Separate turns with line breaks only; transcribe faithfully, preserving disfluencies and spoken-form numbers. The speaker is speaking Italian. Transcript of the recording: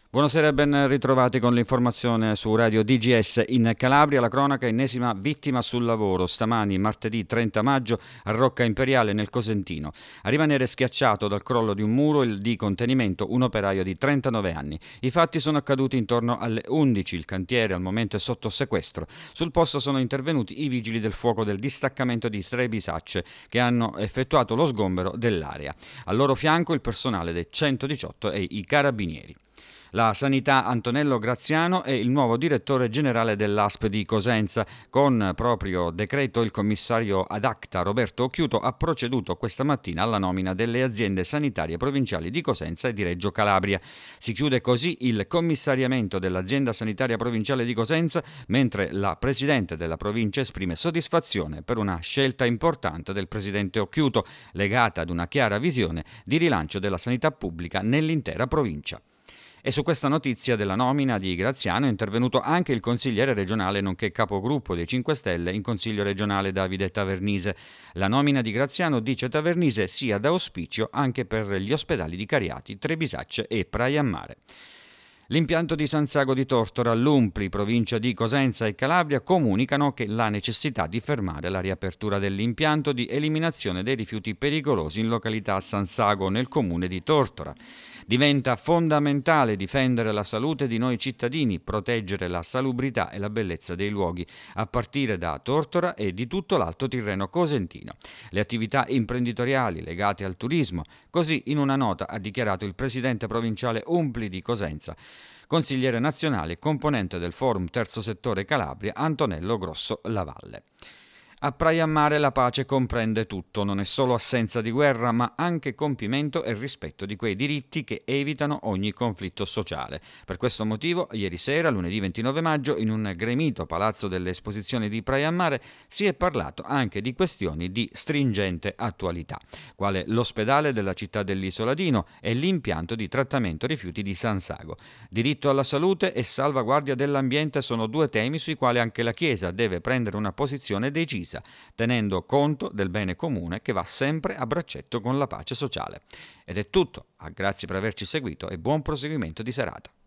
Buonasera e ben ritrovati con l'informazione su Radio D G S. In Calabria la cronaca, ennesima vittima sul lavoro. Stamani, martedì trenta maggio, a Rocca Imperiale nel Cosentino. A rimanere schiacciato dal crollo di un muro di contenimento un operaio di trentanove anni. I fatti sono accaduti intorno alle undici. Il cantiere al momento è sotto sequestro. Sul posto sono intervenuti i vigili del fuoco del distaccamento di Trebisacce che hanno effettuato lo sgombero dell'area. Al loro fianco il personale dei centodiciotto e i carabinieri. La Sanità Antonello Graziano è il nuovo direttore generale dell'A S P di Cosenza. Con proprio decreto il commissario ad acta Roberto Occhiuto ha proceduto questa mattina alla nomina delle aziende sanitarie provinciali di Cosenza e di Reggio Calabria. Si chiude così il commissariamento dell'azienda sanitaria provinciale di Cosenza, mentre la presidente della provincia esprime soddisfazione per una scelta importante del presidente Occhiuto, legata ad una chiara visione di rilancio della sanità pubblica nell'intera provincia. E su questa notizia della nomina di Graziano è intervenuto anche il consigliere regionale nonché capogruppo dei cinque Stelle in Consiglio regionale Davide Tavernise. La nomina di Graziano, dice Tavernise, sia d'auspicio anche per gli ospedali di Cariati, Trebisacce e Praia a Mare. L'impianto di San Sago di Tortora, l'Umpli, provincia di Cosenza e Calabria, comunicano che la necessità di fermare la riapertura dell'impianto di eliminazione dei rifiuti pericolosi in località San Sago, nel comune di Tortora. Diventa fondamentale difendere la salute di noi cittadini, proteggere la salubrità e la bellezza dei luoghi, a partire da Tortora e di tutto l'Alto Tirreno cosentino. Le attività imprenditoriali legate al turismo, così in una nota ha dichiarato il presidente provinciale Umpli di Cosenza, consigliere nazionale e componente del Forum Terzo Settore Calabria, Antonello Grosso Lavalle. A Praia a Mare la pace comprende tutto, non è solo assenza di guerra, ma anche compimento e rispetto di quei diritti che evitano ogni conflitto sociale. Per questo motivo, ieri sera, lunedì ventinove maggio, in un gremito palazzo delle esposizioni di Praia a Mare, si è parlato anche di questioni di stringente attualità, quale l'ospedale della città dell'Isoladino e l'impianto di trattamento rifiuti di San Sago. Diritto alla salute e salvaguardia dell'ambiente sono due temi sui quali anche la Chiesa deve prendere una posizione decisa, tenendo conto del bene comune che va sempre a braccetto con la pace sociale. Ed è tutto, grazie per averci seguito e buon proseguimento di serata.